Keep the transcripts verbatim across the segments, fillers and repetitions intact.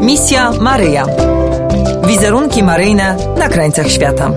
Misja Maryja. Wizerunki maryjne na krańcach świata.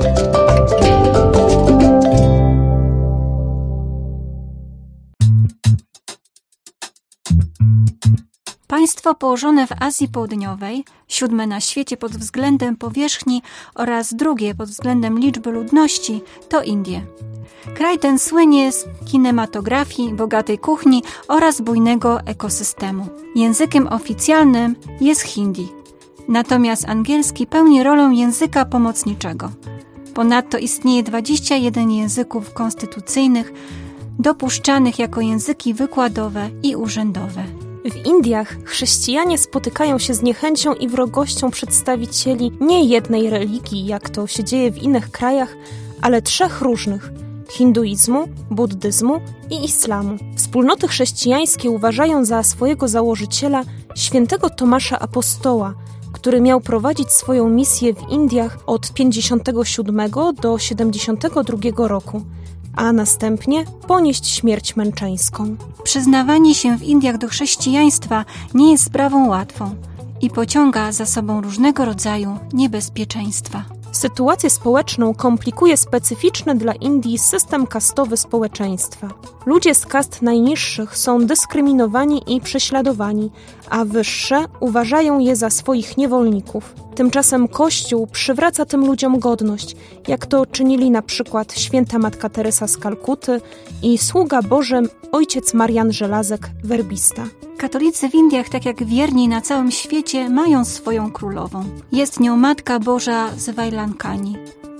Państwo położone w Azji Południowej, siódme na świecie pod względem powierzchni oraz drugie pod względem liczby ludności, to Indie. Kraj ten słynie z kinematografii, bogatej kuchni oraz bujnego ekosystemu. Językiem oficjalnym jest hindi, natomiast angielski pełni rolę języka pomocniczego. Ponadto istnieje dwadzieścia jeden języków konstytucyjnych dopuszczanych jako języki wykładowe i urzędowe. W Indiach chrześcijanie spotykają się z niechęcią i wrogością przedstawicieli nie jednej religii, jak to się dzieje w innych krajach, ale trzech różnych: hinduizmu, buddyzmu i islamu. Wspólnoty chrześcijańskie uważają za swojego założyciela świętego Tomasza Apostoła, który miał prowadzić swoją misję w Indiach od pięćdziesiątego siódmego do siedemdziesiątego drugiego roku, a następnie ponieść śmierć męczeńską. Przyznawanie się w Indiach do chrześcijaństwa nie jest sprawą łatwą i pociąga za sobą różnego rodzaju niebezpieczeństwa. Sytuację społeczną komplikuje specyficzny dla Indii system kastowy społeczeństwa. Ludzie z kast najniższych są dyskryminowani i prześladowani, a wyższe uważają je za swoich niewolników. Tymczasem Kościół przywraca tym ludziom godność, jak to czynili na przykład święta Matka Teresa z Kalkuty i sługa Boży ojciec Marian Żelazek, werbista. Katolicy w Indiach, tak jak wierni na całym świecie, mają swoją królową. Jest nią Matka Boża z Wajlankani.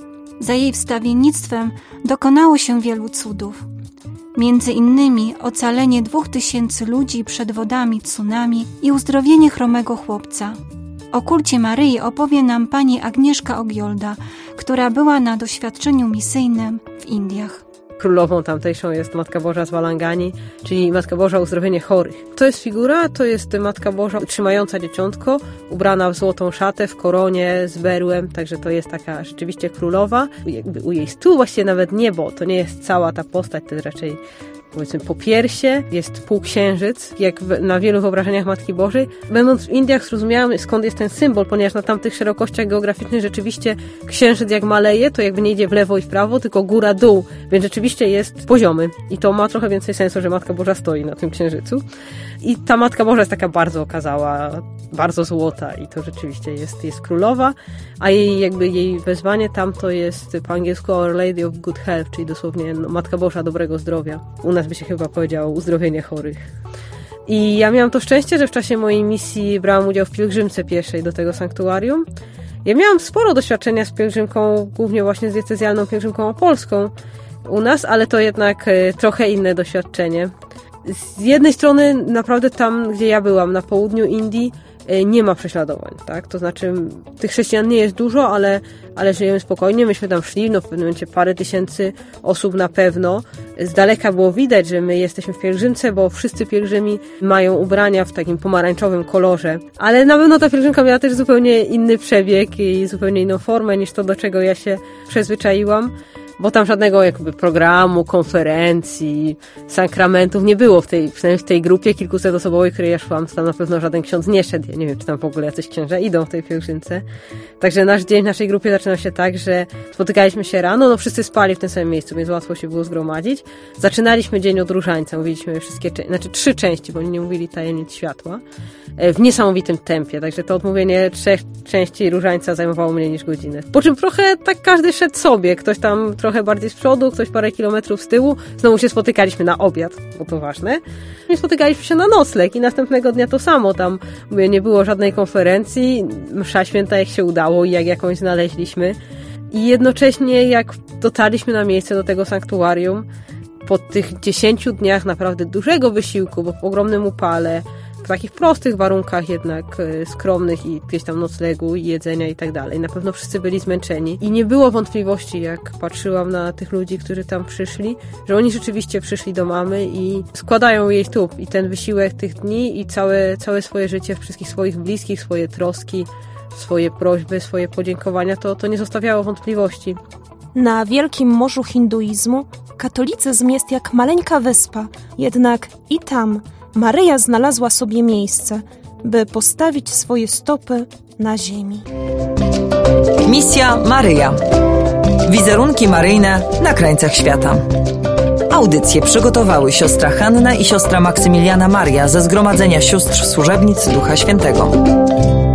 Za jej wstawiennictwem dokonało się wielu cudów. Między innymi ocalenie dwóch tysięcy ludzi przed wodami tsunami i uzdrowienie chromego chłopca. O kulcie Maryi opowie nam pani Agnieszka Ogiolda, która była na doświadczeniu misyjnym w Indiach. Królową tamtejszą jest Matka Boża z Walangani, czyli Matka Boża uzdrowienie chorych. To jest figura, to jest Matka Boża trzymająca dzieciątko, ubrana w złotą szatę, w koronie z berłem, także to jest taka rzeczywiście królowa. Jakby u jej stół właściwie nawet niebo, to nie jest cała ta postać, to jest raczej, powiedzmy, popiersie, jest półksiężyc, jak na wielu wyobrażeniach Matki Bożej. Będąc w Indiach zrozumiałam, skąd jest ten symbol, ponieważ na tamtych szerokościach geograficznych rzeczywiście księżyc jak maleje, to jakby nie idzie w lewo i w prawo, tylko góra-dół, więc rzeczywiście jest poziomy. I to ma trochę więcej sensu, że Matka Boża stoi na tym księżycu. I ta Matka Boża jest taka bardzo okazała, bardzo złota i to rzeczywiście jest, jest królowa, a jej jakby jej wezwanie tam to jest po angielsku Our Lady of Good Health, czyli dosłownie no, Matka Boża dobrego zdrowia. U nas by się chyba powiedziało uzdrowienie chorych. I ja miałam to szczęście, że w czasie mojej misji brałam udział w pielgrzymce pieszej do tego sanktuarium. Ja miałam sporo doświadczenia z pielgrzymką, głównie właśnie z diecezjalną pielgrzymką opolską u nas, ale to jednak e, trochę inne doświadczenie. Z jednej strony naprawdę tam, gdzie ja byłam, na południu Indii, nie ma prześladowań, tak? To znaczy tych chrześcijan nie jest dużo, ale, ale żyjemy spokojnie. Myśmy tam szli, no w pewnym momencie parę tysięcy osób na pewno. Z daleka było widać, że my jesteśmy w pielgrzymce, bo wszyscy pielgrzymi mają ubrania w takim pomarańczowym kolorze. Ale na pewno ta pielgrzymka miała też zupełnie inny przebieg i zupełnie inną formę niż to, do czego ja się przyzwyczaiłam. Bo tam żadnego jakby programu, konferencji, sakramentów nie było w tej, przynajmniej w tej grupie kilkusetosobowej, której ja szłam, to tam na pewno żaden ksiądz nie szedł. Ja nie wiem, czy tam w ogóle jacyś księża idą w tej pielgrzymce. Także nasz dzień w naszej grupie zaczynał się tak, że spotykaliśmy się rano, no wszyscy spali w tym samym miejscu, więc łatwo się było zgromadzić. Zaczynaliśmy dzień od różańca, mówiliśmy wszystkie, znaczy trzy części, bo oni nie mówili tajemnic światła, w niesamowitym tempie, także to odmówienie trzech części różańca zajmowało mniej niż godzinę. Po czym trochę tak każdy szedł sobie, ktoś tam trochę bardziej z przodu, ktoś parę kilometrów z tyłu. Znowu się spotykaliśmy na obiad, bo to ważne. I spotykaliśmy się na nocleg i następnego dnia to samo. Tam mówię, nie było żadnej konferencji, msza święta jak się udało i jak jakąś znaleźliśmy. I jednocześnie jak dotarliśmy na miejsce do tego sanktuarium, po tych dziesięciu dniach naprawdę dużego wysiłku, bo w ogromnym upale, w takich prostych warunkach jednak skromnych i gdzieś tam noclegu i jedzenia i tak dalej. Na pewno wszyscy byli zmęczeni i nie było wątpliwości, jak patrzyłam na tych ludzi, którzy tam przyszli, że oni rzeczywiście przyszli do mamy i składają jej stóp i ten wysiłek tych dni i całe, całe swoje życie, wszystkich swoich bliskich, swoje troski, swoje prośby, swoje podziękowania, to, to nie zostawiało wątpliwości. Na wielkim morzu hinduizmu katolicyzm jest jak maleńka wyspa, jednak i tam Maryja znalazła sobie miejsce, by postawić swoje stopy na ziemi. Misja Maryja. Wizerunki maryjne na krańcach świata. Audycję przygotowały siostra Hanna i siostra Maksymiliana Maria ze Zgromadzenia Sióstr Służebnic Ducha Świętego.